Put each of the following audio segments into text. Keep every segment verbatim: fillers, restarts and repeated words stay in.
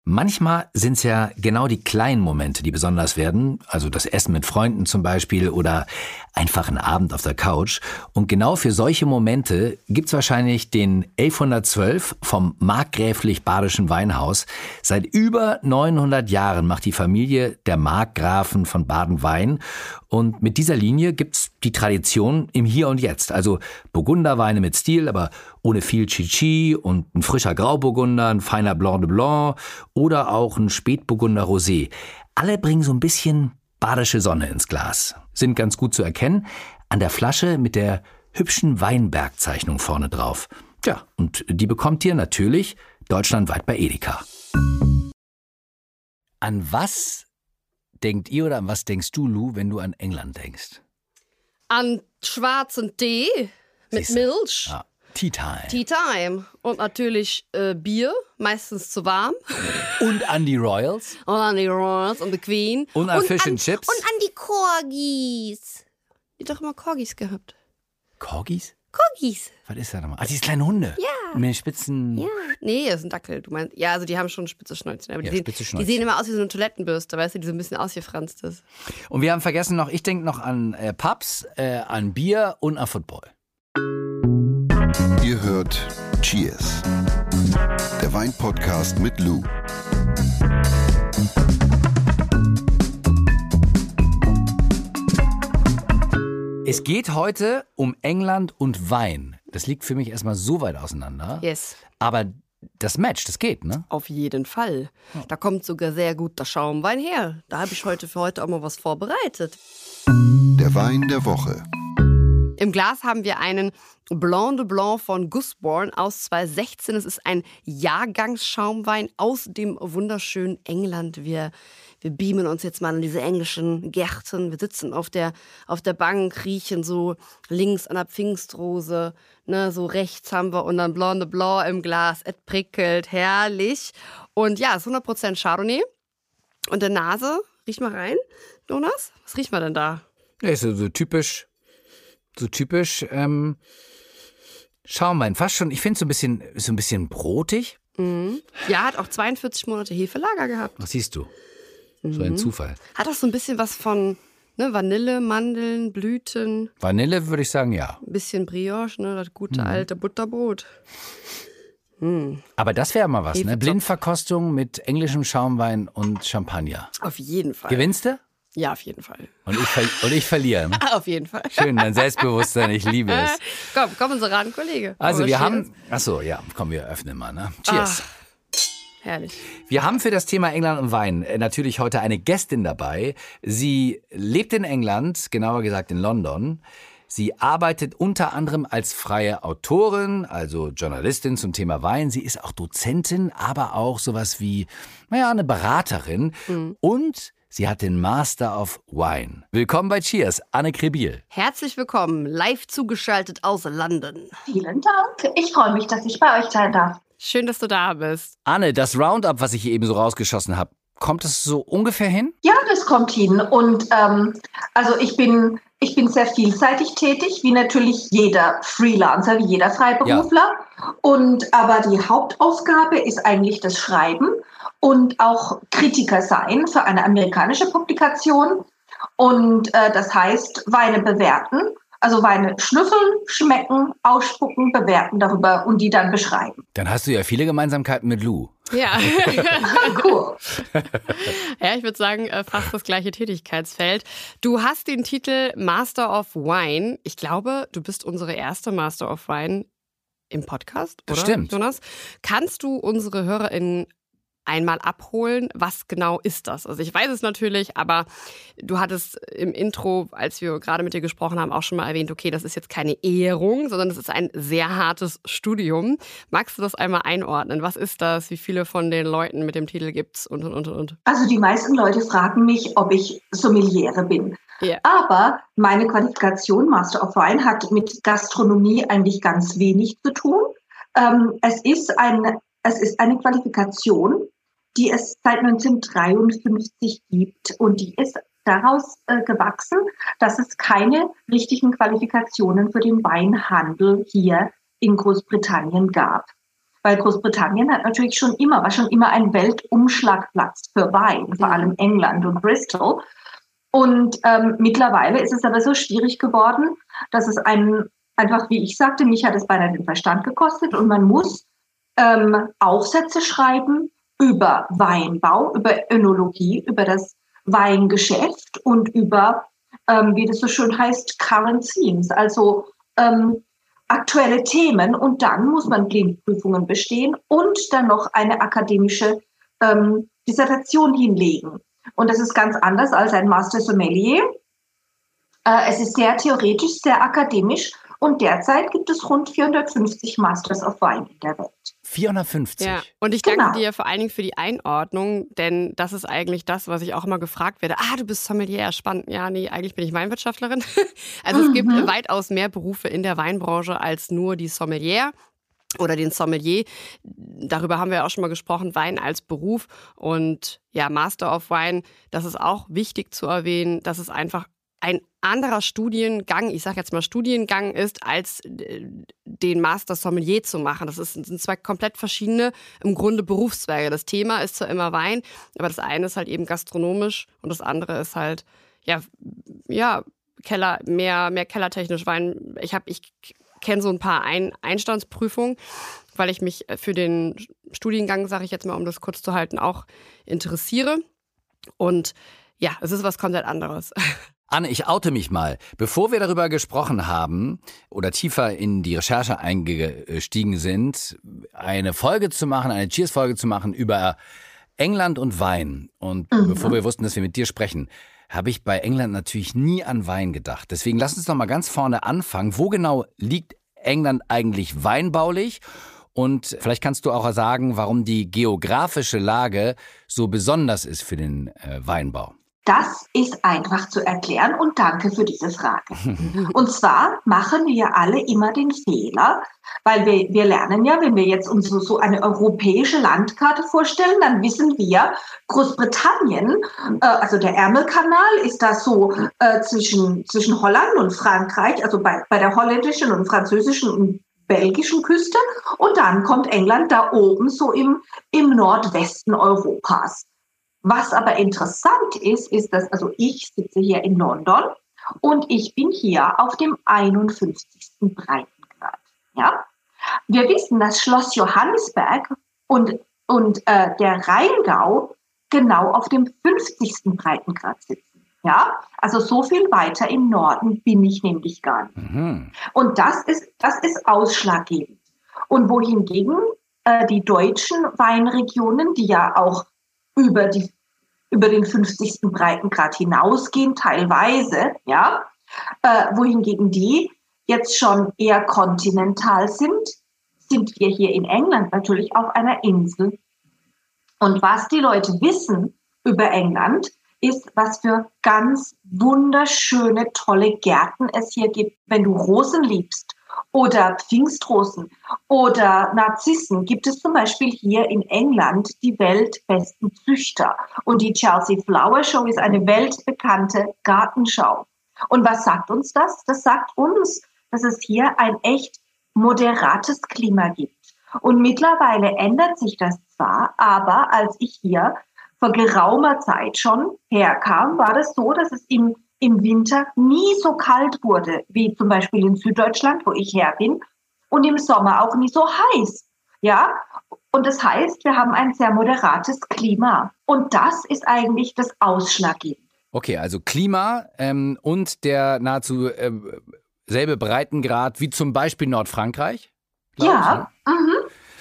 Manchmal sind es ja genau die kleinen Momente, die besonders werden, also das Essen mit Freunden zum Beispiel oder einfach ein Abend auf der Couch. Und genau für solche Momente gibt's wahrscheinlich den elfhundertzwölf vom Markgräflich Badischen Weinhaus. Seit über neunhundert Jahren macht die Familie der Markgrafen von Baden Wein. Und mit dieser Linie gibt's die Tradition im Hier und Jetzt. Also Burgunderweine mit Stil, aber ohne viel Chichi und ein frischer Grauburgunder, ein feiner Blanc de Blanc oder auch ein Spätburgunder Rosé. Alle bringen so ein bisschen badische Sonne ins Glas. Sind ganz gut zu erkennen an der Flasche mit der hübschen Weinbergzeichnung vorne drauf. Tja, und die bekommt ihr natürlich deutschlandweit bei Edeka. An was denkt ihr oder an was denkst du, Lou, wenn du an England denkst? An schwarzen Tee mit Siehste. Milch. Ja. Tea Time. Tea Time. Und natürlich äh, Bier, meistens zu warm. Und an die Royals. Und an die Royals und die Queen. Und an und Fish an, and Chips. Und an die Corgis. Die doch immer Corgis gehabt. Corgis? Corgis. Was ist das nochmal? Ah, diese kleinen Hunde. Ja. Mit spitzen... Ja. Nee, das ist ein Dackel. Du meinst, ja, also die haben schon spitze Schnäuzchen. Aber Ja, die, sehen, spitze die Schnäuzchen. sehen immer aus wie so eine Toilettenbürste, weißt du, die so ein bisschen ausgefranst ist. Und wir haben vergessen noch, ich denke noch an äh, Pubs, äh, an Bier und an Football. Ihr hört Cheers, der Wein-Podcast mit Lou. Es geht heute um England und Wein. Das liegt für mich erstmal so weit auseinander. Yes. Aber das Match, das geht, ne? Auf jeden Fall. Da kommt sogar sehr gut der Schaumwein her. Da habe ich heute für heute auch mal was vorbereitet. Der Wein der Woche. Im Glas haben wir einen Blanc de Blanc von Gusborne aus zweitausendsechzehn. Es ist ein Jahrgangsschaumwein aus dem wunderschönen England. Wir, wir beamen uns jetzt mal in diese englischen Gärten. Wir sitzen auf der, auf der Bank, riechen so links an der Pfingstrose, ne, so rechts haben wir und dann Blanc de Blanc im Glas. Es prickelt, herrlich. Und ja, es ist hundert Prozent Chardonnay. Und der Nase, riech mal rein, Jonas. Was riecht man denn da? Ja, ist so, so typisch... So typisch ähm, Schaumwein. Fast schon, ich finde es so ein bisschen, so ein bisschen brotig. Mhm. Ja, hat auch zweiundvierzig Monate Hefelager gehabt. Was siehst du? So ein Zufall. Hat auch so ein bisschen was von ne, Vanille, Mandeln, Blüten. Vanille würde ich sagen, ja. Ein bisschen Brioche, ne, das gute alte Butterbrot. Mhm. Aber das wäre mal was, ne? Hefezopf. Blindverkostung mit englischem Schaumwein und Champagner. Auf jeden Fall. Gewinnst du? Ja, auf jeden Fall. Und ich, ver- und ich verliere. Auf jeden Fall. Schön, dein Selbstbewusstsein, ich liebe es. Komm, kommen Sie ran, Kollege. Also Aber wir cheers. haben, achso, ja, komm, wir öffnen mal, ne? Cheers. Herrlich. Wir haben für das Thema England und Wein äh, natürlich heute eine Gästin dabei. Sie lebt in England, genauer gesagt in London. Sie arbeitet unter anderem als freie Autorin, also Journalistin zum Thema Wein. Sie ist auch Dozentin, aber auch sowas wie, naja, eine Beraterin. Mhm. Und sie hat den Master of Wine. Willkommen bei Cheers, Anne Krebiel. Herzlich willkommen, live zugeschaltet aus London. Vielen Dank. Ich freue mich, dass ich bei euch sein darf. Schön, dass du da bist. Anne, das Roundup, was ich hier eben so rausgeschossen habe, kommt es so ungefähr hin? Ja, das kommt hin. Und ähm, also ich bin, ich bin sehr vielseitig tätig, wie natürlich jeder Freelancer, wie jeder Freiberufler. Ja. Und aber die Hauptaufgabe ist eigentlich das Schreiben und auch Kritiker sein für eine amerikanische Publikation. Und äh, das heißt, Weine bewerten. Also Weine schnüffeln, schmecken, ausspucken, bewerten darüber und die dann beschreiben. Dann hast du ja viele Gemeinsamkeiten mit Lou. Ja. Cool. Ja, ich würde sagen, fast das gleiche Tätigkeitsfeld. Du hast den Titel Master of Wine. Ich glaube, du bist unsere erste Master of Wine im Podcast, oder? Das stimmt. Jonas, kannst du unsere HörerInnen einmal abholen, was genau ist das? Also ich weiß es natürlich, aber du hattest im Intro, als wir gerade mit dir gesprochen haben, auch schon mal erwähnt, okay, das ist jetzt keine Ehrung, sondern es ist ein sehr hartes Studium. Magst du das einmal einordnen? Was ist das? Wie viele von den Leuten mit dem Titel gibt's? Und, und, und, und. Also die meisten Leute fragen mich, ob ich Sommeliere bin. Ja. Aber meine Qualifikation Master of Wine hat mit Gastronomie eigentlich ganz wenig zu tun. Ähm, es ist ein, es ist eine Qualifikation, die es seit neunzehnhundertdreiundfünfzig gibt und die ist daraus äh, gewachsen, dass es keine richtigen Qualifikationen für den Weinhandel hier in Großbritannien gab. Weil Großbritannien hat natürlich schon immer, war schon immer ein Weltumschlagplatz für Wein, vor allem England und Bristol. Und ähm, mittlerweile ist es aber so schwierig geworden, dass es einen, einfach wie ich sagte, mich hat es beinahe den Verstand gekostet und man muss ähm, Aufsätze schreiben über Weinbau, über Önologie, über das Weingeschäft und über, ähm, wie das so schön heißt, Current Themes, also ähm, aktuelle Themen, und dann muss man Klinikprüfungen bestehen und dann noch eine akademische ähm, Dissertation hinlegen. Und das ist ganz anders als ein Master Sommelier. Äh, es ist sehr theoretisch, sehr akademisch, und derzeit gibt es rund vierhundertfünfzig Masters of Wine in der Welt. vierhundertfünfzig? Ja, und ich Genau. danke dir vor allen Dingen für die Einordnung, denn das ist eigentlich das, was ich auch immer gefragt werde. Ah, du bist Sommelier, spannend. Ja, nee, eigentlich bin ich Weinwirtschaftlerin. Also es gibt Mhm. weitaus mehr Berufe in der Weinbranche als nur die Sommelier oder den Sommelier. Darüber haben wir auch schon mal gesprochen, Wein als Beruf. Und ja, Master of Wine, das ist auch wichtig zu erwähnen, dass es einfach ein anderer Studiengang, ich sage jetzt mal Studiengang ist, als den Master Sommelier zu machen. Das ist, sind zwei komplett verschiedene, im Grunde Berufszweige. Das Thema ist zwar immer Wein, aber das eine ist halt eben gastronomisch und das andere ist halt, ja, ja Keller, mehr, mehr kellertechnisch Wein. Ich habe, ich kenne so ein paar ein Einstandsprüfungen, weil ich mich für den Studiengang, sage ich jetzt mal, um das kurz zu halten, auch interessiere. Und ja, es ist was komplett anderes. Anne, ich oute mich mal. Bevor wir darüber gesprochen haben oder tiefer in die Recherche eingestiegen sind, eine Folge zu machen, eine Cheers-Folge zu machen über England und Wein. Und mhm. bevor wir wussten, dass wir mit dir sprechen, habe ich bei England natürlich nie an Wein gedacht. Deswegen lass uns doch mal ganz vorne anfangen. Wo genau liegt England eigentlich weinbaulich? Und vielleicht kannst du auch sagen, warum die geografische Lage so besonders ist für den äh, Weinbau. Das ist einfach zu erklären, und danke für diese Frage. Und zwar machen wir alle immer den Fehler, weil wir, wir lernen ja, wenn wir jetzt uns so, so eine europäische Landkarte vorstellen, dann wissen wir, Großbritannien, äh, also der Ärmelkanal ist da so äh, zwischen, zwischen Holland und Frankreich, also bei, bei der holländischen und französischen und belgischen Küste, und dann kommt England da oben so im, im Nordwesten Europas. Was aber interessant ist, ist, dass, also ich sitze hier in London und ich bin hier auf dem einundfünfzigsten Breitengrad. Ja? Wir wissen, dass Schloss Johannisberg und, und äh, der Rheingau genau auf dem fünfzigsten Breitengrad sitzen. Ja? Also so viel weiter im Norden bin ich nämlich gar nicht. Mhm. Und das ist, das ist ausschlaggebend. Und wohingegen äh, die deutschen Weinregionen, die ja auch über die über den fünfzigsten Breitengrad hinausgehen, teilweise, ja, äh, wohingegen die jetzt schon eher kontinental sind, sind wir hier in England natürlich auf einer Insel. Und was die Leute wissen über England, ist, was für ganz wunderschöne, tolle Gärten es hier gibt. Wenn du Rosen liebst oder Pfingstrosen oder Narzissen, gibt es zum Beispiel hier in England die weltbesten Züchter. Und die Chelsea Flower Show ist eine weltbekannte Gartenschau. Und was sagt uns das? Das sagt uns, dass es hier ein echt moderates Klima gibt. Und mittlerweile ändert sich das zwar, aber als ich hier vor geraumer Zeit schon herkam, war das so, dass es im im Winter nie so kalt wurde, wie zum Beispiel in Süddeutschland, wo ich her bin, und im Sommer auch nie so heiß. Ja? Und das heißt, wir haben ein sehr moderates Klima. Und das ist eigentlich das Ausschlaggebende. Okay, also Klima ähm, und der nahezu äh, selbe Breitengrad wie zum Beispiel Nordfrankreich? Ja. Ich, ne? Mhm.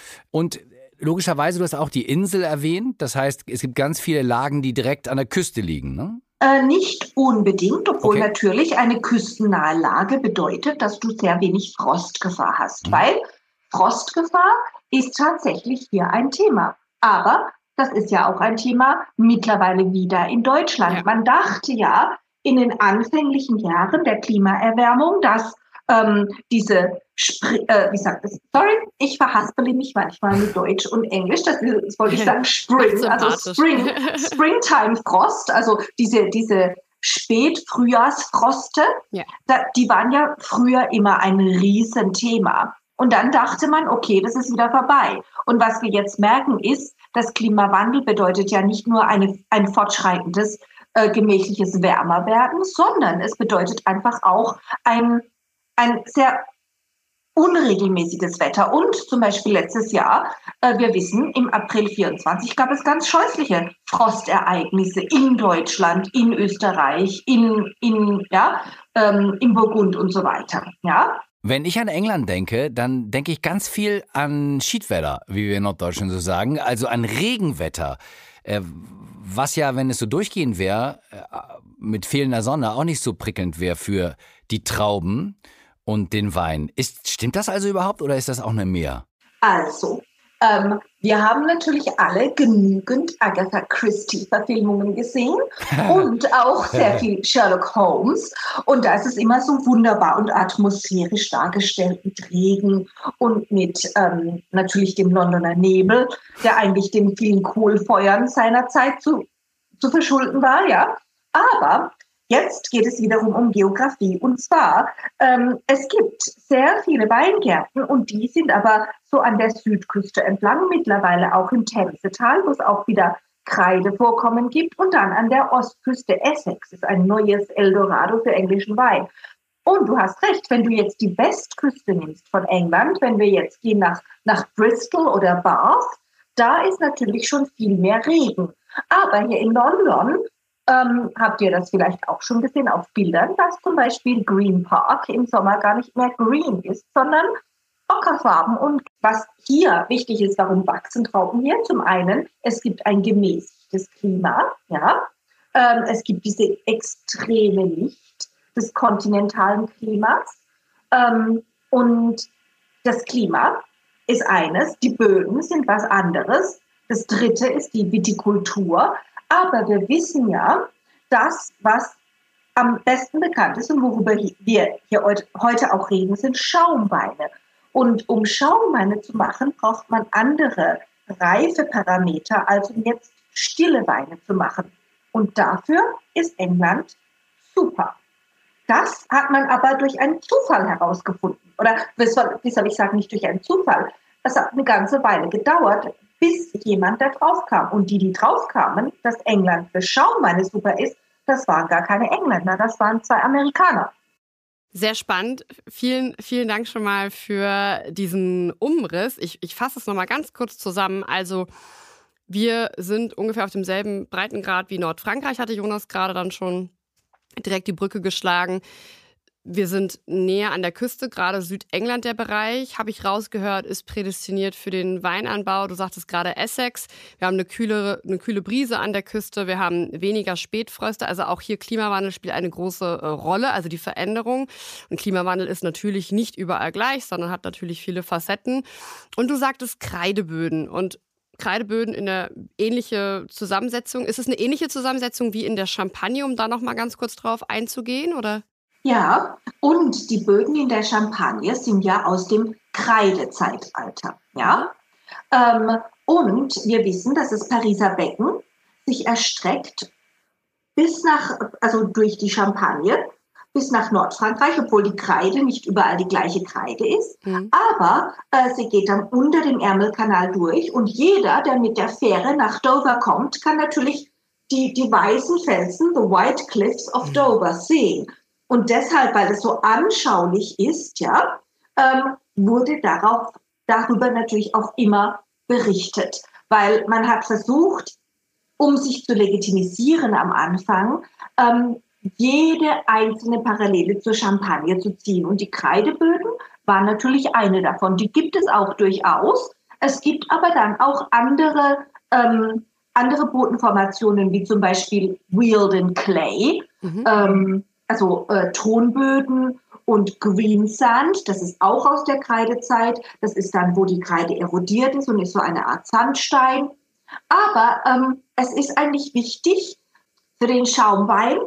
Und logischerweise, du hast auch die Insel erwähnt. Das heißt, es gibt ganz viele Lagen, die direkt an der Küste liegen, ne? Äh, nicht unbedingt, obwohl okay. natürlich eine küstennahe Lage bedeutet, dass du sehr wenig Frostgefahr hast, mhm. weil Frostgefahr ist tatsächlich hier ein Thema. Aber das ist ja auch ein Thema mittlerweile wieder in Deutschland. Ja. Man dachte ja in den anfänglichen Jahren der Klimaerwärmung, dass ähm, diese, Spr- äh, wie sagt das? Sorry, ich verhaspele mich manchmal mit Deutsch und Englisch. Das, das wollte ich sagen, Spring, also Spring, Springtime Frost, also diese diese Spätfrühjahrsfroste. Ja. Da, die waren ja früher immer ein Riesenthema. Und dann dachte man, okay, das ist wieder vorbei. Und was wir jetzt merken ist, dass Klimawandel bedeutet ja nicht nur eine, ein fortschreitendes, äh, gemächliches Wärmerwerden, sondern es bedeutet einfach auch ein, ein sehr unregelmäßiges Wetter. Und zum Beispiel letztes Jahr, äh, wir wissen, im April vierundzwanzig gab es ganz scheußliche Frostereignisse in Deutschland, in Österreich, in, in, ja, ähm, in Burgund und so weiter. Ja. Wenn ich an England denke, dann denke ich ganz viel an Schiedwetter, wie wir in Norddeutschland so sagen, also an Regenwetter. Äh, was ja, wenn es so durchgehend wäre, äh, mit fehlender Sonne auch nicht so prickelnd wäre für die Trauben und den Wein. Ist, stimmt das also überhaupt oder ist das auch eine Mehr? Also, ähm, wir haben natürlich alle genügend Agatha Christie-Verfilmungen gesehen und auch sehr viel Sherlock Holmes. Und da ist es immer so wunderbar und atmosphärisch dargestellt mit Regen und mit ähm, natürlich dem Londoner Nebel, der eigentlich den vielen Kohlfeuern seiner Zeit zu, zu verschulden war, ja. Aber jetzt geht es wiederum um Geografie. Und zwar, ähm, es gibt sehr viele Weingärten und die sind aber so an der Südküste entlang, mittlerweile auch im Themsetal, wo es auch wieder Kreidevorkommen gibt. Und dann an der Ostküste Essex ist ein neues Eldorado für englischen Wein. Und du hast recht, wenn du jetzt die Westküste nimmst von England, wenn wir jetzt gehen nach, nach Bristol oder Bath, da ist natürlich schon viel mehr Regen. Aber hier in London, Ähm, habt ihr das vielleicht auch schon gesehen auf Bildern, dass zum Beispiel Green Park im Sommer gar nicht mehr green ist, sondern ockerfarben. Und was hier wichtig ist, warum wachsen Trauben hier? Zum einen, es gibt ein gemäßigtes Klima, ja. Ähm, es gibt diese extreme Licht des kontinentalen Klimas. Ähm, und das Klima ist eines, die Böden sind was anderes. Das dritte ist die Vitikultur. Aber wir wissen ja, das, was am besten bekannt ist und worüber wir hier heute auch reden, sind Schaumweine. Und um Schaumweine zu machen, braucht man andere Reifeparameter, als um jetzt stille Weine zu machen. Und dafür ist England super. Das hat man aber durch einen Zufall herausgefunden. Oder wie soll, wie soll ich sagen, nicht durch einen Zufall. Das hat eine ganze Weile gedauert, bis jemand da drauf kam. Und die, die drauf kamen, dass England für Schaumweine super ist, das waren gar keine Engländer, das waren zwei Amerikaner. Sehr spannend. Vielen, vielen Dank schon mal für diesen Umriss. Ich, ich fasse es nochmal ganz kurz zusammen. Also wir sind ungefähr auf demselben Breitengrad wie Nordfrankreich, hatte Jonas gerade dann schon direkt die Brücke geschlagen. Wir sind näher an der Küste, gerade Südengland der Bereich, habe ich rausgehört, ist prädestiniert für den Weinanbau. Du sagtest gerade Essex. Wir haben eine kühlere, eine kühle Brise an der Küste. Wir haben weniger Spätfröste. Also auch hier Klimawandel spielt eine große äh, Rolle, also die Veränderung. Und Klimawandel ist natürlich nicht überall gleich, sondern hat natürlich viele Facetten. Und du sagtest Kreideböden und Kreideböden in der ähnliche Zusammensetzung. Ist es eine ähnliche Zusammensetzung wie in der Champagne, um da noch mal ganz kurz drauf einzugehen, oder? Ja, und die Böden in der Champagne sind ja aus dem Kreidezeitalter. Ja? Ähm, und wir wissen, dass das Pariser Becken sich erstreckt bis nach, also durch die Champagne, bis nach Nordfrankreich, obwohl die Kreide nicht überall die gleiche Kreide ist. Mhm. Aber äh, sie geht dann unter dem Ärmelkanal durch und jeder, der mit der Fähre nach Dover kommt, kann natürlich die, die weißen Felsen, the White Cliffs of Dover, sehen. Und deshalb, weil es so anschaulich ist, ja, ähm, wurde darauf, darüber natürlich auch immer berichtet. Weil man hat versucht, um sich zu legitimisieren am Anfang, ähm, jede einzelne Parallele zur Champagne zu ziehen. Und die Kreideböden waren natürlich eine davon. Die gibt es auch durchaus. Es gibt aber dann auch andere, ähm, andere Bodenformationen, wie zum Beispiel Wealden Clay, mhm. ähm, also äh, Tonböden und Greensand, das ist auch aus der Kreidezeit. Das ist dann, wo die Kreide erodiert ist und ist so eine Art Sandstein. Aber ähm, es ist eigentlich wichtig für den Schaumwein,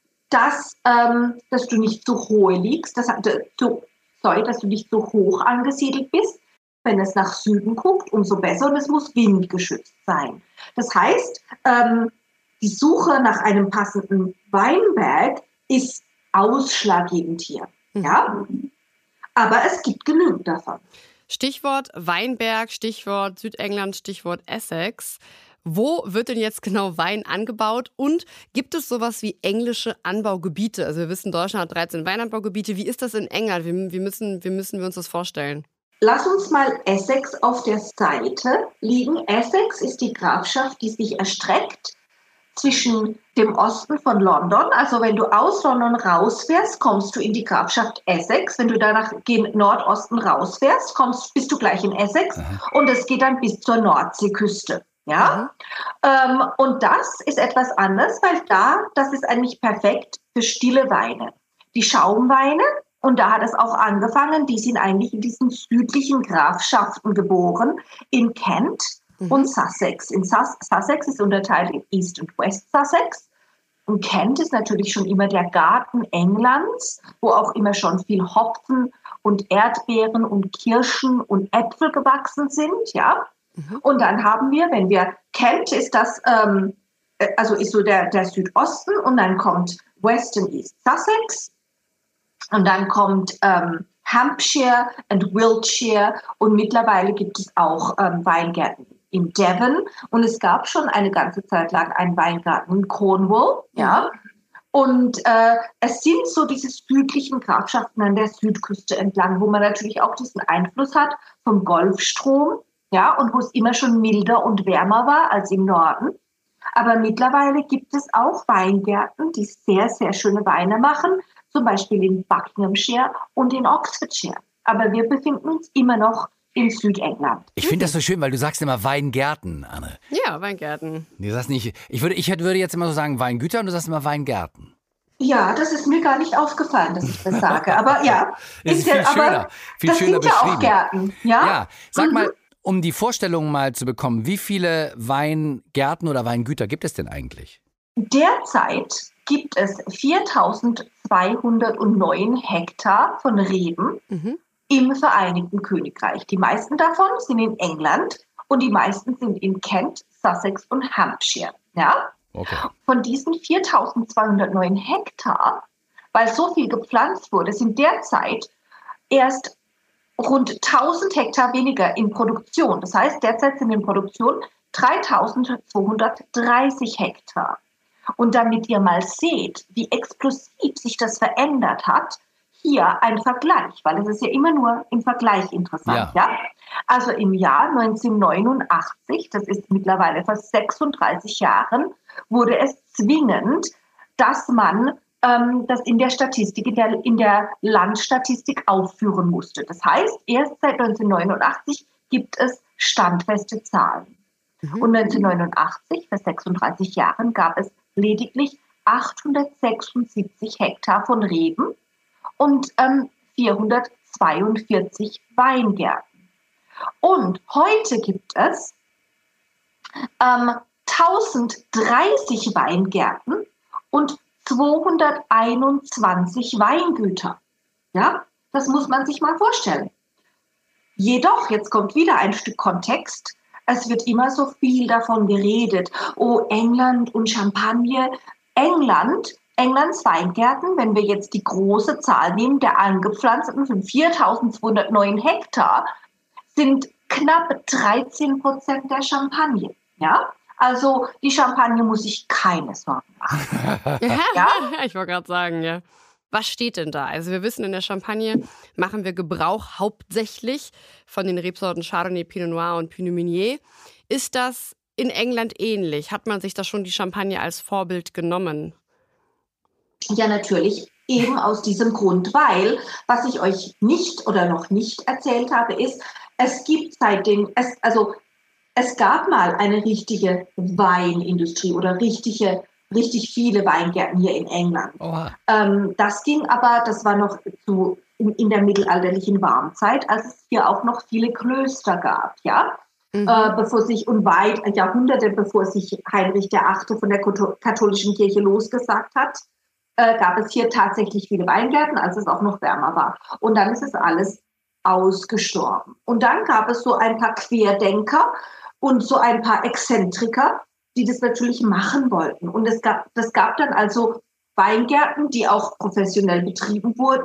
dass, ähm, dass du nicht zu hohe liegst, dass, zu, sorry, dass du nicht zu hoch angesiedelt bist. Wenn es nach Süden guckt, umso besser und es muss windgeschützt sein. Das heißt, ähm, die Suche nach einem passenden Weinberg ist ausschlaggebend hier. Ja? Aber es gibt genügend davon. Stichwort Weinberg, Stichwort Südengland, Stichwort Essex. Wo wird denn jetzt genau Wein angebaut und gibt es sowas wie englische Anbaugebiete? Also wir wissen, Deutschland hat dreizehn Weinanbaugebiete. Wie ist das in England? Wie, wie, müssen, wie müssen wir uns das vorstellen? Lass uns mal Essex auf der Seite liegen. Essex ist die Grafschaft, die sich erstreckt zwischen dem Osten von London. Also wenn du aus London rausfährst, kommst du in die Grafschaft Essex. Wenn du danach gen Nordosten rausfährst, kommst, bist du gleich in Essex. Aha. Und es geht dann bis zur Nordseeküste. Ja, ähm, und das ist etwas anders, weil da, das ist eigentlich perfekt für stille Weine. Die Schaumweine, und da hat es auch angefangen, die sind eigentlich in diesen südlichen Grafschaften geboren, in Kent mhm. und Sussex. In Sus- Sussex ist unterteilt in East und West Sussex. Und Kent ist natürlich schon immer der Garten Englands, wo auch immer schon viel Hopfen und Erdbeeren und Kirschen und Äpfel gewachsen sind, ja. Und dann haben wir, wenn wir, Kent ist das, ähm, also ist so der, der Südosten und dann kommt West and East Sussex und dann kommt ähm, Hampshire und Wiltshire und mittlerweile gibt es auch ähm, Weingärten in Devon und es gab schon eine ganze Zeit lang einen Weingarten in Cornwall, ja. Und äh, es sind so diese südlichen Grafschaften an der Südküste entlang, wo man natürlich auch diesen Einfluss hat vom Golfstrom. Ja, und wo es immer schon milder und wärmer war als im Norden. Aber mittlerweile gibt es auch Weingärten, die sehr, sehr schöne Weine machen, zum Beispiel in Buckinghamshire und in Oxfordshire. Aber wir befinden uns immer noch in Südengland. Ich finde das so schön, weil du sagst immer Weingärten, Anne. Ja, Weingärten. Du sagst nicht, ich würde, ich würde jetzt immer so sagen Weingüter und du sagst immer Weingärten. Ja, das ist mir gar nicht aufgefallen, dass ich das sage. Aber ja, das ist viel ja, schöner, aber viel das schöner sind ja beschrieben. auch Gärten. Ja, ja sag mhm. mal. Um die Vorstellung mal zu bekommen, wie viele Weingärten oder Weingüter gibt es denn eigentlich? Derzeit gibt es viertausendzweihundertneun Hektar von Reben mhm. im Vereinigten Königreich. Die meisten davon sind in England und die meisten sind in Kent, Sussex und Hampshire. Ja? Okay. Von diesen viertausendzweihundertneun Hektar, weil so viel gepflanzt wurde, sind derzeit erst rund tausend Hektar weniger in Produktion. Das heißt, derzeit sind in Produktion dreitausendzweihundertdreißig Hektar. Und damit ihr mal seht, wie explosiv sich das verändert hat, hier ein Vergleich, weil es ist ja immer nur im Vergleich interessant. Ja. Ja? Also im Jahr neunzehnhundertneunundachtzig, das ist mittlerweile vor sechsunddreißig Jahren, wurde es zwingend, dass man das in der Statistik, in der, in der Landstatistik aufführen musste. Das heißt, erst seit neunzehnhundertneunundachtzig gibt es standfeste Zahlen. Mhm. Und neunzehnhundertneunundachtzig, vor sechsunddreißig Jahren, gab es lediglich achthundertsechsundsiebzig Hektar von Reben und ähm, vierhundertzweiundvierzig Weingärten. Und heute gibt es ähm, tausenddreißig Weingärten und zweihunderteinundzwanzig Weingüter. Ja, das muss man sich mal vorstellen. Jedoch, jetzt kommt wieder ein Stück Kontext, es wird immer so viel davon geredet. Oh, England und Champagner. England, Englands Weingärten, wenn wir jetzt die große Zahl nehmen, der angepflanzten von viertausendzweihundertneun Hektar, sind knapp dreizehn Prozent der Champagne. Ja? Also die Champagne muss sich keine Sorgen machen. Ja? Ich wollte gerade sagen, ja. Was steht denn da? Also wir wissen, in der Champagne machen wir Gebrauch hauptsächlich von den Rebsorten Chardonnay, Pinot Noir und Pinot Meunier. Ist das in England ähnlich? Hat man sich da schon die Champagne als Vorbild genommen? Ja, natürlich. Eben aus diesem Grund, weil, was ich euch nicht oder noch nicht erzählt habe, ist, es gibt seitdem, es, also es gab mal eine richtige Weinindustrie oder richtige, richtig viele Weingärten hier in England. Ähm, das ging aber, das war noch zu, in, in der mittelalterlichen Warmzeit, als es hier auch noch viele Klöster gab, ja. Mhm. Äh, bevor sich, und weit, Jahrhunderte bevor sich Heinrich der Achte von der katholischen Kirche losgesagt hat, äh, gab es hier tatsächlich viele Weingärten, als es auch noch wärmer war. Und dann ist es alles ausgestorben. Und dann gab es so ein paar Querdenker und so ein paar Exzentriker, die das natürlich machen wollten. Und es gab, das gab dann also Weingärten, die auch professionell betrieben wurden,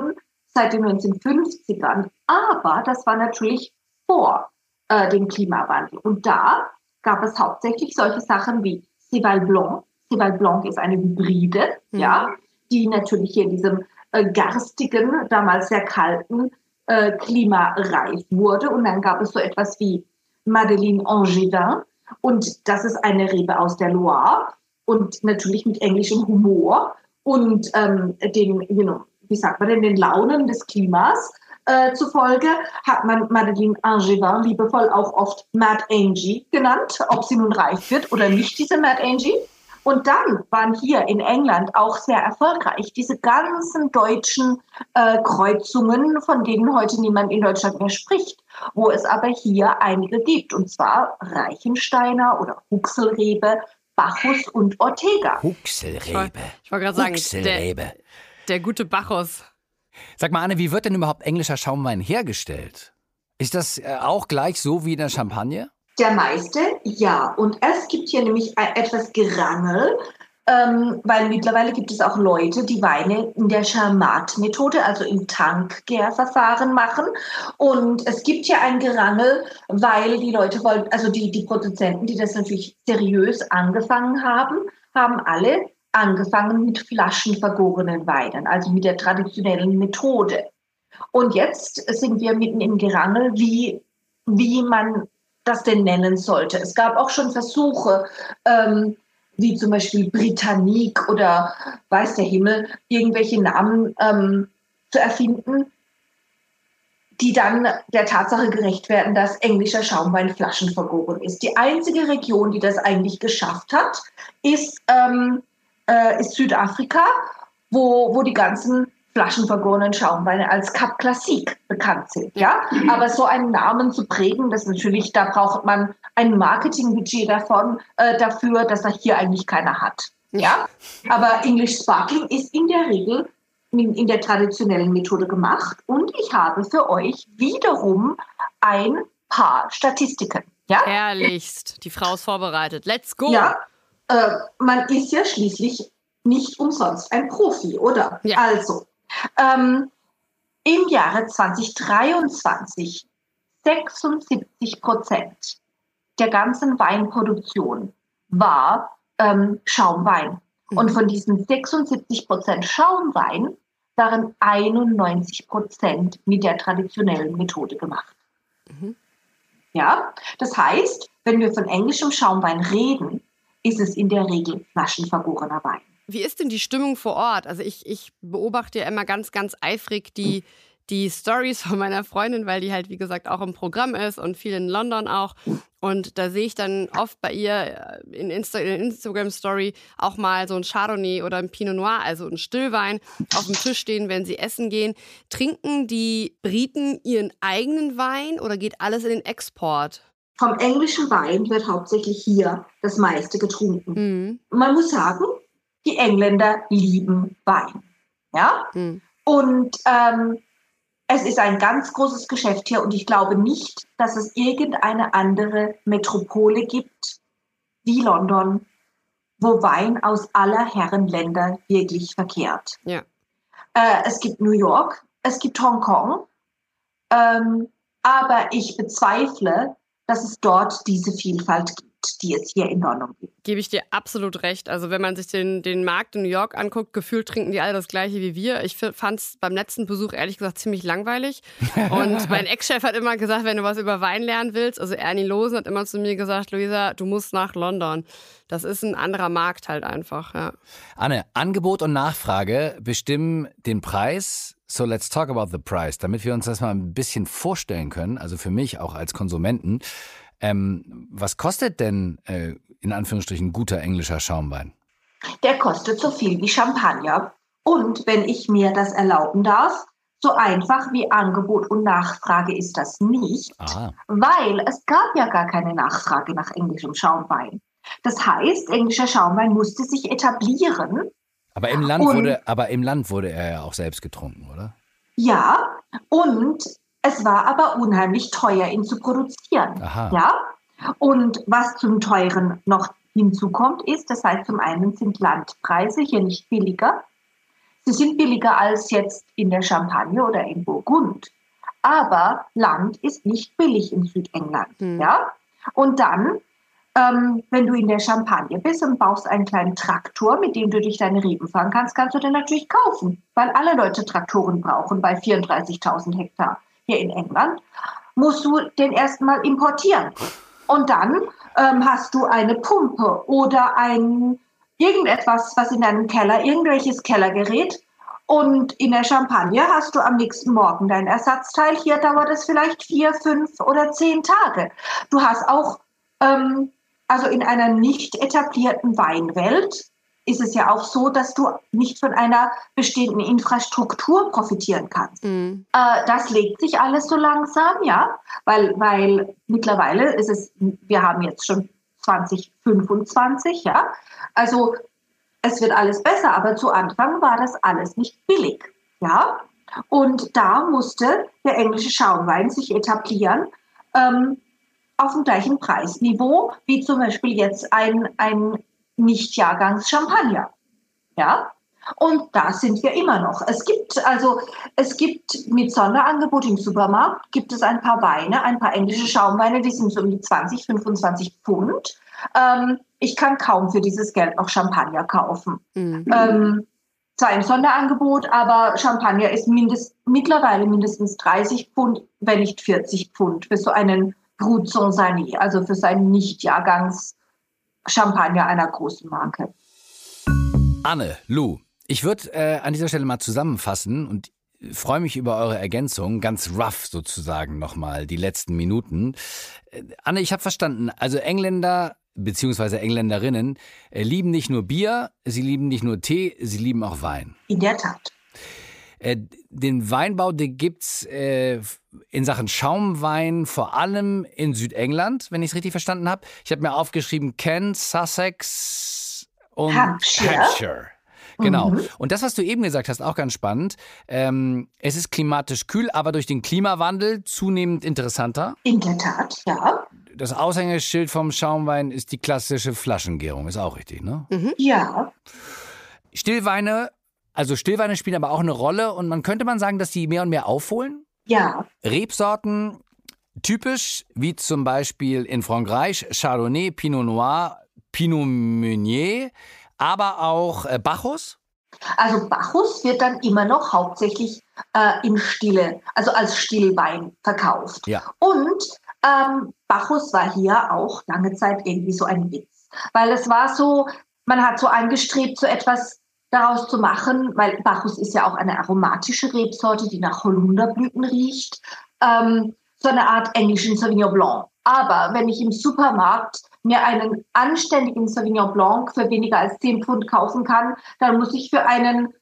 seit den neunzehnhundertfünfzigern. Aber das war natürlich vor äh, dem Klimawandel. Und da gab es hauptsächlich solche Sachen wie Cheval Blanc. Cheval Blanc ist eine Hybride, mhm. ja, die natürlich hier in diesem äh, garstigen, damals sehr kalten äh, Klima reif wurde. Und dann gab es so etwas wie Madeleine Angevin. Und das ist eine Rebe aus der Loire. Und natürlich mit englischem Humor und ähm, den, you know, wie sagt man denn, den Launen des Klimas äh, zufolge hat man Madeleine Angevin liebevoll auch oft Mad Angie genannt, ob sie nun reif wird oder nicht, diese Mad Angie. Und dann waren hier in England auch sehr erfolgreich diese ganzen deutschen äh, Kreuzungen, von denen heute niemand in Deutschland mehr spricht, wo es aber hier einige gibt, und zwar Reichensteiner oder Huxelrebe, Bacchus und Ortega. Huxelrebe. Ich wollte gerade sagen, Huxelrebe. Der, der gute Bacchus. Sag mal, Anne, wie wird denn überhaupt englischer Schaumwein hergestellt? Ist das äh, auch gleich so wie in der Champagne? Der meiste, ja. Und es gibt hier nämlich etwas Gerangel, ähm, weil mittlerweile gibt es auch Leute, die Weine in der Charmat-Methode, also im Tankgärverfahren machen. Und es gibt hier ein Gerangel, weil die Leute wollen, also die, die Produzenten, die das natürlich seriös angefangen haben, haben alle angefangen mit flaschenvergorenen Weinen, also mit der traditionellen Methode. Und jetzt sind wir mitten im Gerangel, wie, wie man das denn nennen sollte. Es gab auch schon Versuche, ähm, wie zum Beispiel Britannique oder weiß der Himmel, irgendwelche Namen ähm, zu erfinden, die dann der Tatsache gerecht werden, dass englischer Schaumwein flaschenvergoren ist. Die einzige Region, die das eigentlich geschafft hat, ist, ähm, äh, ist Südafrika, wo, wo die ganzen flaschenvergorenen Schaumweine als Cap Classique bekannt sind. Ja? Aber so einen Namen zu prägen, das natürlich, da braucht man ein Marketingbudget davon, äh, dafür, dass er hier eigentlich keiner hat. Ja? Aber English Sparkling ist in der Regel in, in der traditionellen Methode gemacht, und ich habe für euch wiederum ein paar Statistiken. Ja? Herrlichst. Die Frau ist vorbereitet. Let's go. Ja, äh, man ist ja schließlich nicht umsonst ein Profi, oder? Ja. Also, Ähm, im Jahre zwanzig dreiundzwanzig sechsundsiebzig Prozent der ganzen Weinproduktion war ähm, Schaumwein. Mhm. Und von diesen sechsundsiebzig Prozent Schaumwein waren einundneunzig Prozent mit der traditionellen Methode gemacht. Mhm. Ja, das heißt, wenn wir von englischem Schaumwein reden, ist es in der Regel flaschenvergorener Wein. Wie ist denn die Stimmung vor Ort? Also ich, ich beobachte ja immer ganz, ganz eifrig die, die Stories von meiner Freundin, weil die halt, wie gesagt, auch im Programm ist und viel in London auch. Und da sehe ich dann oft bei ihr in, Insta, in Instagram-Story auch mal so ein Chardonnay oder ein Pinot Noir, also ein Stillwein, auf dem Tisch stehen, wenn sie essen gehen. Trinken die Briten ihren eigenen Wein oder geht alles in den Export? Vom englischen Wein wird hauptsächlich hier das meiste getrunken. Mhm. Man muss sagen, die Engländer lieben Wein. Ja? Mhm. Und ähm, es ist ein ganz großes Geschäft hier, und ich glaube nicht, dass es irgendeine andere Metropole gibt wie London, wo Wein aus aller Herren Länder wirklich verkehrt. Ja. Äh, es gibt New York, es gibt Hongkong, ähm, aber ich bezweifle, dass es dort diese Vielfalt gibt, die es hier in London gibt. Gebe ich dir absolut recht. Also wenn man sich den, den Markt in New York anguckt, gefühlt trinken die alle das Gleiche wie wir. Ich fand es beim letzten Besuch ehrlich gesagt ziemlich langweilig. Und mein Ex-Chef hat immer gesagt, wenn du was über Wein lernen willst, also Ernie Losen hat immer zu mir gesagt, Luisa, du musst nach London. Das ist ein anderer Markt halt einfach. Ja. Anne, Angebot und Nachfrage bestimmen den Preis. So let's talk about the price, damit wir uns das mal ein bisschen vorstellen können, also für mich auch als Konsumenten. Ähm, was kostet denn, äh, in Anführungsstrichen, guter englischer Schaumwein? Der kostet so viel wie Champagner. Und wenn ich mir das erlauben darf, so einfach wie Angebot und Nachfrage ist das nicht, Aha. weil es gab ja gar keine Nachfrage nach englischem Schaumwein. Das heißt, englischer Schaumwein musste sich etablieren. Aber im Land und, wurde, aber im Land wurde er ja auch selbst getrunken, oder? Ja, und es war aber unheimlich teuer, ihn zu produzieren. Aha. Ja? Und was zum Teuren noch hinzukommt, ist, das heißt, zum einen sind Landpreise hier nicht billiger. Sie Sie sind billiger als jetzt in der Champagne oder in Burgund. Aber Land ist nicht billig in Südengland. Mhm. Ja? Und dann, ähm, wenn du in der Champagne bist und baust einen kleinen Traktor, mit dem du durch deine Reben fahren kannst, kannst du den natürlich kaufen, weil alle Leute Traktoren brauchen bei vierunddreißigtausend Hektar hier in England. Musst du den erstmal importieren. Und dann ähm, hast du eine Pumpe oder ein irgendetwas, was in deinem Keller, irgendwelches Kellergerät. Und in der Champagne hast du am nächsten Morgen dein Ersatzteil. Hier dauert es vielleicht vier, fünf oder zehn Tage. Du hast auch, ähm, also in einer nicht etablierten Weinwelt ist es ja auch so, dass du nicht von einer bestehenden Infrastruktur profitieren kannst. Mhm. Äh, das legt sich alles so langsam, ja, weil, weil mittlerweile ist es, wir haben jetzt schon zwanzig fünfundzwanzig, ja, also es wird alles besser, aber zu Anfang war das alles nicht billig, ja. Und da musste der englische Schaumwein sich etablieren ähm, auf dem gleichen Preisniveau wie zum Beispiel jetzt ein, ein Nicht-Jahrgangs-Champagner, ja. Und da sind wir immer noch. Es gibt also, es gibt mit Sonderangebot im Supermarkt gibt es ein paar Weine, ein paar englische Schaumweine, die sind so um die zwanzig, fünfundzwanzig Pfund. Ähm, ich kann kaum für dieses Geld noch Champagner kaufen. Mhm. Ähm, zwar im Sonderangebot, aber Champagner ist mindest, mittlerweile mindestens dreißig Pfund, wenn nicht vierzig Pfund für so einen Brut Saint-Sani, also für seinen Nicht-Jahrgangs-Champagner einer großen Marke. Anne, Lou, ich würde äh, an dieser Stelle mal zusammenfassen und freue mich über eure Ergänzung, ganz rough sozusagen nochmal, die letzten Minuten. Äh, Anne, ich habe verstanden, also Engländer beziehungsweise Engländerinnen äh, lieben nicht nur Bier, sie lieben nicht nur Tee, sie lieben auch Wein. In der Tat. Äh, den Weinbau, den gibt's äh, in Sachen Schaumwein vor allem in Südengland, wenn ich es richtig verstanden habe. Ich habe mir aufgeschrieben Kent, Sussex und Hampshire. Hampshire. Genau. Mhm. Und das, was du eben gesagt hast, auch ganz spannend. Ähm, es ist klimatisch kühl, aber durch den Klimawandel zunehmend interessanter. In der Tat, ja. Das Aushängeschild vom Schaumwein ist die klassische Flaschengärung. Ist auch richtig, ne? Mhm. Ja. Stillweine, also Stillweine spielen aber auch eine Rolle. Und man könnte man sagen, dass die mehr und mehr aufholen? Ja. Rebsorten, typisch, wie zum Beispiel in Frankreich, Chardonnay, Pinot Noir, Pinot Meunier, aber auch äh, Bacchus? Also Bacchus wird dann immer noch hauptsächlich äh, in Stille, also als Stillwein verkauft. Ja. Und ähm, Bacchus war hier auch lange Zeit irgendwie so ein Witz. Weil es war so, man hat so angestrebt, so etwas daraus zu machen, weil Bacchus ist ja auch eine aromatische Rebsorte, die nach Holunderblüten riecht. Ähm, so eine Art englischen Sauvignon Blanc. Aber wenn ich im Supermarkt mir einen anständigen Sauvignon Blanc für weniger als zehn Pfund kaufen kann, dann muss ich für einen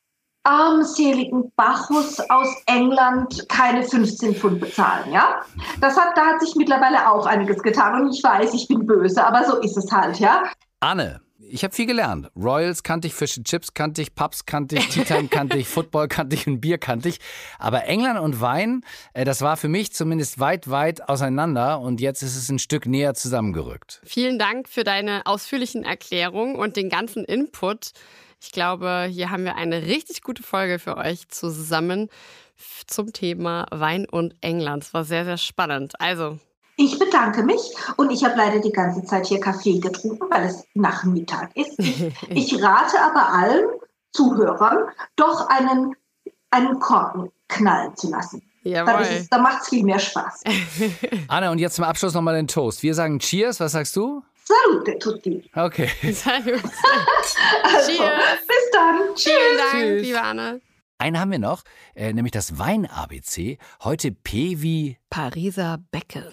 armseligen Bacchus aus England keine fünfzehn Pfund bezahlen, ja? Das hat, da hat sich mittlerweile auch einiges getan und ich weiß, ich bin böse, aber so ist es halt, ja? Anne, ich habe viel gelernt. Royals kannte ich, Fish and Chips kannte ich, Pubs kannte ich, Tea Time kannte ich, Football kannte ich und Bier kannte ich. Aber England und Wein, äh, das war für mich zumindest weit, weit auseinander und jetzt ist es ein Stück näher zusammengerückt. Vielen Dank für deine ausführlichen Erklärungen und den ganzen Input. Ich glaube, hier haben wir eine richtig gute Folge für euch zusammen zum Thema Wein und England. Es war sehr, sehr spannend. Also ich bedanke mich und ich habe leider die ganze Zeit hier Kaffee getrunken, weil es Nachmittag ist. Ich, ich rate aber allen Zuhörern, doch einen, einen Korken knallen zu lassen. Jawohl. Es, da macht es viel mehr Spaß. Anne, und jetzt zum Abschluss nochmal den Toast. Wir sagen Cheers, was sagst du? Salute tutti. Okay. Salute. Also, Cheers. Bis dann. Vielen Dank, Tschüss. liebe Anne. Einen haben wir noch, äh, nämlich das Wein-A B C. Heute P wie Pariser Becken.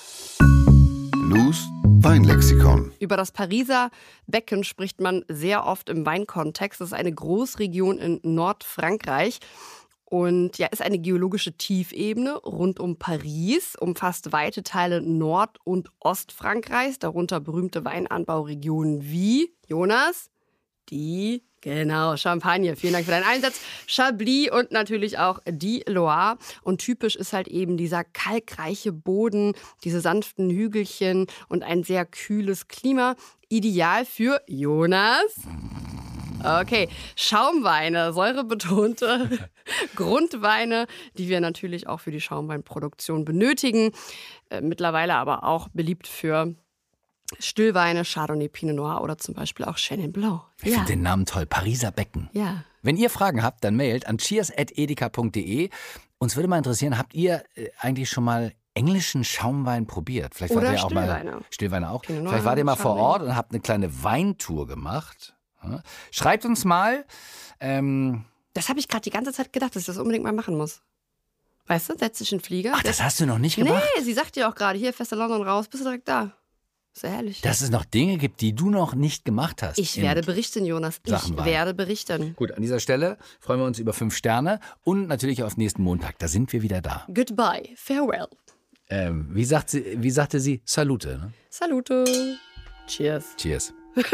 Lous Weinlexikon. Über das Pariser Becken spricht man sehr oft im Weinkontext. Das ist eine Großregion in Nordfrankreich und ja, ist eine geologische Tiefebene rund um Paris, umfasst weite Teile Nord- und Ostfrankreichs, darunter berühmte Weinanbauregionen wie, Jonas, die Genau, Champagne. Vielen Dank für deinen Einsatz. Chablis und natürlich auch die Loire. Und typisch ist halt eben dieser kalkreiche Boden, diese sanften Hügelchen und ein sehr kühles Klima. Ideal für Jonas. Okay, Schaumweine, säurebetonte Grundweine, die wir natürlich auch für die Schaumweinproduktion benötigen. Äh, mittlerweile aber auch beliebt für Stillweine, Chardonnay, Pinot Noir oder zum Beispiel auch Chenin Blanc. Ich ja. finde den Namen toll, Pariser Becken. Ja. Wenn ihr Fragen habt, dann mailt an cheers at edeka punkt de. Uns würde mal interessieren, habt ihr äh, eigentlich schon mal englischen Schaumwein probiert? Vielleicht Oder wart ihr auch Stillweine. Mal, Stillweine auch. Pinot Noir, Vielleicht wart ihr mal vor Chardonnay. Ort und habt eine kleine Weintour gemacht. Ja. Schreibt uns mal. Ähm, Das habe ich gerade die ganze Zeit gedacht, dass ich das unbedingt mal machen muss. Weißt du, setz dich in den Flieger. Ach, das hast du noch nicht gemacht? Nee, sie sagt dir auch gerade, hier, fester London raus, bist du direkt da. Ist ja herrlich. Dass es noch Dinge gibt, die du noch nicht gemacht hast. Ich werde berichten, Jonas. Ich Sachen Wein. werde berichten. Gut, an dieser Stelle freuen wir uns über fünf Sterne und natürlich auf nächsten Montag. Da sind wir wieder da. Goodbye, farewell. Ähm, wie, sagt sie, wie sagte sie? Salute. Ne? Salute. Cheers. Cheers.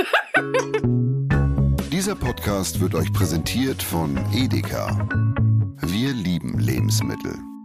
Dieser Podcast wird euch präsentiert von Edeka. Wir lieben Lebensmittel.